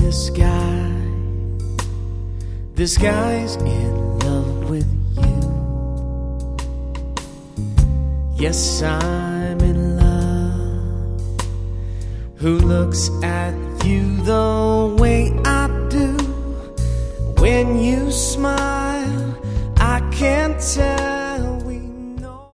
This guy's in love with you. Yes, I'm in love. Who looks at you the way I do when you smile?